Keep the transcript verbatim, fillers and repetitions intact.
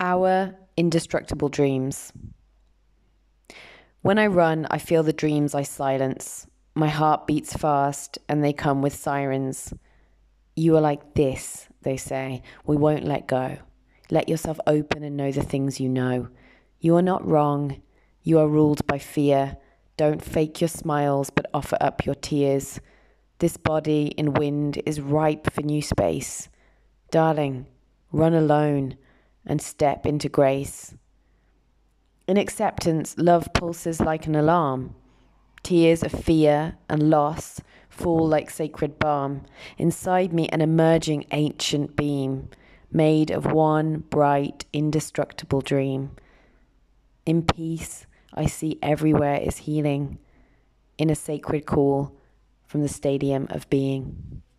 Our indestructible dreams. When I run, I feel the dreams I silence. My heart beats fast and they come with sirens. You are like this, they say. We won't let go. Let yourself open and know the things you know. You are not wrong. You are ruled by fear. Don't fake your smiles, but offer up your tears. This body in wind is ripe for new space. Darling, run alone and step into grace. In acceptance, love pulses like an alarm. Tears of fear and loss fall like sacred balm. Inside me, an emerging ancient beam, made of one bright, indestructible dream. In peace, I see everywhere is healing, in a sacred call from the stadium of being.